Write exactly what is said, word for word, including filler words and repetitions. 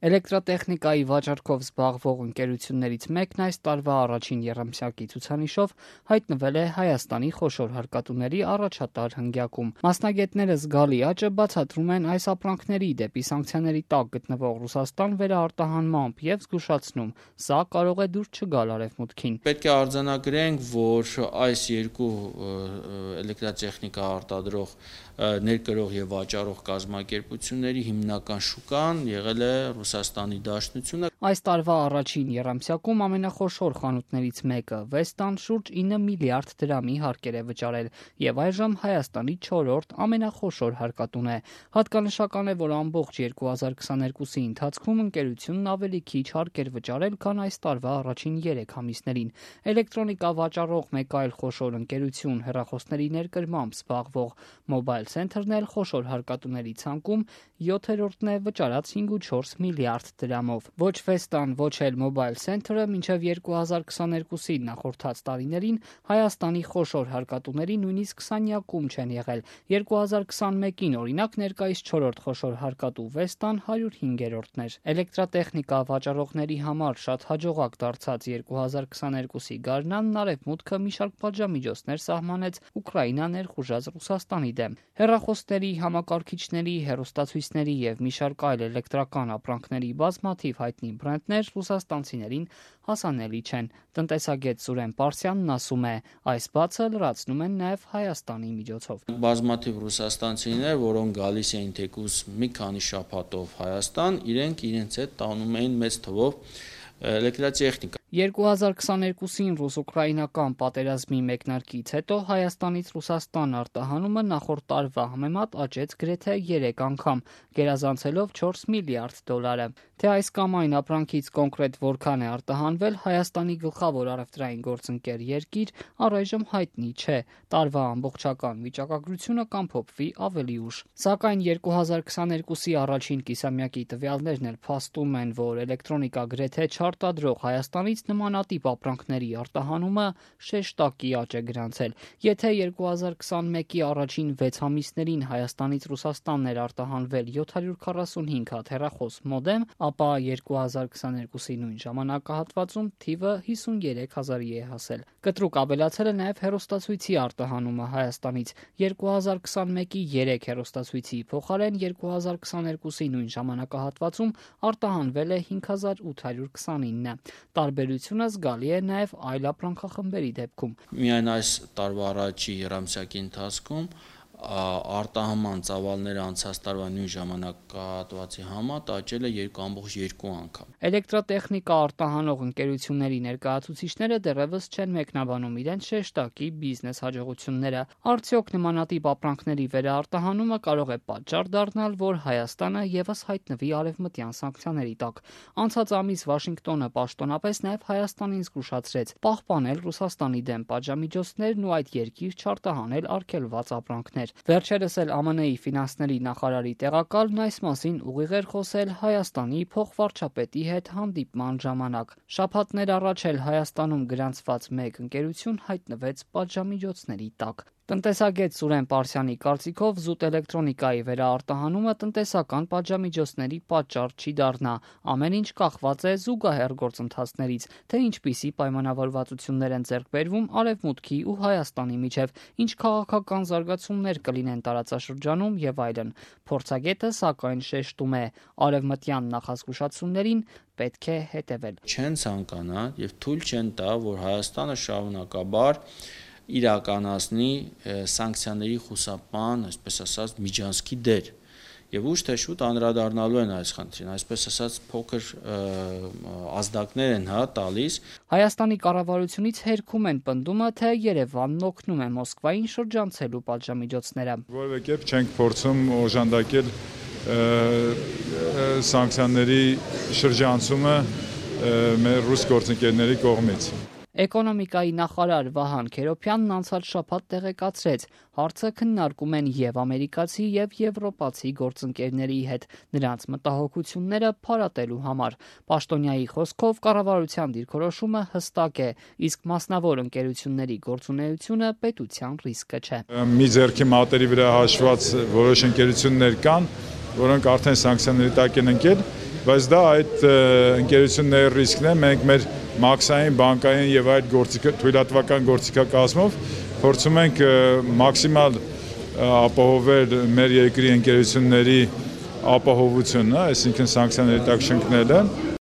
Էլեկտրատեխնիկայի վաճառքով զբաղվող ընկերություններից մեկն այս տարվա առաջին եռամսյակի ցուցանիշով հայտնվել է Հայաստանի խոշոր հարկատուների առաջատար հնգյակում։ Մասնագետները զգալի աճը բացատրում են այս ապրանքների դեպի սանկցիաների տակ գտնվող Ռուսաստան վերարտահանմամբ եւ զգուշացնում, սա կարող է դուր չգալ Արևմուտքին։ Պետք է արձանագրենք, որ այս երկու էլեկտրատեխնիկա արտադրող ներկրող եւ վաճառող կազմակերպությունների հիմնական շուկան եղել է Ռուսաստանի Դաշնությունը։ Այս տարվա առաջին եռամսյակում ամենախոշոր խանութներից մեկը Վեստան շուրջ ինը միլիարդ դրամի հարկեր է վճարել եւ այժմ Հայաստանի չորրորդ ամենախոշոր հարկատուն է։ Հատկանշական է, որ ամբողջ երկու հազար քսաներկուսի ընթացքում ընկերությունն ավելի քիչ հարկեր վճարել, քան այս տարվա առաջին երեք ամիսներին։ Էլեկտրոնիկա վաճառող մեկ այլ խոշոր ընկերություն հեռախոսների ներկրմամբ զբաղվող Mobile Center-ն էլ խոշոր հարկատուների ցանկում յոթերորդն է վճարած հինգ ու չորս միլիարդ դրամով։ Ոչ Վեստան, ոչ էլ Mobile Center-ը մինչև երկու հազար քսաներկուսի նախորդած տարիներին Հայաստանի խոշոր հարկատուների նույնիսկ քսանյակում չեն եղել։ երկու հազար քսանմեկին օրինակ ներկայիս չորրորդ խոշոր հարկատու Վեստան հարյուր հինգերորդն էր։ Էլեկտրատեխնիկա վաճառողների համար շատ հաջողակ դարձած երկու հազար քսաներկուսի գարնանն Արևմուտքը մի շարք պատժամիջոցներ սահմանեց Ուկրաինա ներխուժած Ռուսաստանի դեմ։ Հեռախոսների, համակարգիչների, հեռուստացույցների եւ մի շարք այլ էլեկտրական ապրանքների բազմաթիվ հայտնի բրենդներ ռուսաստանցիներին հասանելի չեն։ Տնտեսագետ Սուրեն Պարսյանն ասում է, այս բացը լրացնում են նաեւ Հայաստանի միջոցով։ Բազմաթիվ ռուսաստանցիներ, որոնք գալիս էին թեկուզ մի քանի շաբաթով Հայաստան, իրենք իրենց հետ տանում էին մեծ թվով էլեկտրատեխնիկա։ երկու հազար քսաներկուսին ռուս-ուկրաինական պատերազմի մեկնարկից հետո Հայաստանից Ռուսաստան արտահանումը նախորդ տարվա համեմատ աճեց գրեթե երեք անգամ, գերազանցելով չորս միլիարդ դոլարը։ Թե այս կամ այն ապրանքից կոնկրետ որքան է արտահանվել Հայաստանի գլխավոր առևտրային գործընկեր երկիր, առայժմ հայտնի չէ։ Տարվա ամբողջական վիճակագրությունը կամփոփվի ավելի ուշ։ Սակայն երկու հազար քսաներկուսի առաջին կիսամյակի տվյալներն էլ փաստում են, որ էլեկտրոնիկա գրեթե չարտադրող Հայաստանից նմանատիպ ապրանքների արտահանումը շեշտակի աճ է գրանցել։ Եթե երկու հազար քսանմեկի առաջին վեց ամիսներին Հայաստանից Ռուսաստանն էր արտահանվել յոթ հարյուր քառասունհինգ հատ հեռախոս մոդեմ, ապա երկու հազար քսաներկուսի նույն ժամանակահատվածում թիվը հիսունյերեք հազարի է հասել։ Կտրուկ ավելացել է նաև հեռուստացույցի արտահանումը Հայաստանից։ երկու հազար քսանմեկի երեք հեռուստացույցի փոխարեն երկու հազար քսաներկուսի նույն ժամանակահատվածում արտահանվել է հինգ հազար ութ հարյուր քսանինը։ Տարբերությունը զգալի է նաև այլ ապրանքախմբերի դեպքում։ Միայն այս տարվա առաջի եռամսյակի ընթացքում արտահանման ծավալները անցած տարվա նույն ժամանակահատվածի համեմատ աճել է երկու ամբողջ երկու անգամ։ Էլեկտրատեխնիկա արտահանող ընկերությունների ներկայացուցիչները դեռևս չեն մեկնաբանում իրենց շեշտակի բիզնես հաջողությունները։ Արդյոք նմանատիպ ապրանքների վերարտահանումը կարող է պատճառ դառնալ, որ Հայաստանը եւս հայտնվի արևմտյան սանկցիաների տակ։ Անցած ամիս Վաշինգտոնը պաշտոնապես նաև Հայաստանին զգուշացրեց պահպանել Ռուսաստանի դեմ պատժամիջոցներն ու այդ երկիր չարտահանել արգելված ապրանքներ։ Վերջերս էլ ԱՄՆ Ի ֆինանսների նախարարի տեղակալն այս մասին ուղիղ էր խոսել Հայաստանի փոխվարչապետի հետ հանդիպման ժամանակ։ Շաբաթներ առաջ էլ Հայաստանում գրանցված մեկ ընկերություն հայտնվեց պատժամիջոցների տակ։ Տնտեսագետ Սուրեն Պարսյանի կարծիքով զուտ էլեկտրոնիկայի վերարտահանումը տնտեսական պատժամիջոցների պատճառ չի դառնա։ Ամեն ինչ կախված է զուգահեռ գործընթացներից, թե ինչպիսի պայմանավորվածություններ են ձեռք բերվում Արևմուտքի ու Հայաստանի միջև, ինչ քաղաքական զարգացումներ կլինեն տարածաշրջանում եւ այլն։ Փորձագետը սակայն շեշտում է, արևմտյան նախազգուշացումներին պետք է հետևել։ Չեն ցանկանա եւ թույլ չեն տա, որ Հայաստանը շարունակաբար իրականացնի սանկցիաների խուսափման, այսպես ասած, միջանցքի դեր։ Եվ ուշ թե շուտ անդրադառնալու են այս խնդրին, այսպես ասած փոքր ազդակներ են հա տալիս։ Հայաստանի կառավարությունից հերքում են պնդումը, թե Երևանն օգնում է Մոսկվային շրջանցելու պատժամիջոցները։ Որևէ կերպ չենք փորձում օժանդակել սանկցիաների շրջանցումը մեր ռուս գործընկերների կողմից։ Էկոնոմիկայի նախարար Վահան Քերոփյանն անցած շաբաթ տեղեկացրեց, հարցը քննարկում են եւ ամերիկացի եւ եվրոպացի գործընկերների հետ, նրանց մտահոգությունները փարատելու համար։ Պաշտոնյայի խոսքով կառավարության դիրքորոշումը հստակ է, իսկ մասնավոր ընկերությունների գործունեությունը պետության ռիսկը չէ։ Մի ձեռքի մատերի վրա հաշված որոշ ընկերություններ կան, որոնք արդեն սանկցիաների տակ են ընկել բայց դա այդ ընկերությունների ռիսկն է, մենք մեր մաքսային, բանկային եւ այլ գործիք թույլատվական գործիքակազմով փորձում ենք մաքսիմալ ապահովել մեր երկրի ընկերությունների ապահովությունը, այսինքն սանկցիաների տակ շնկնելը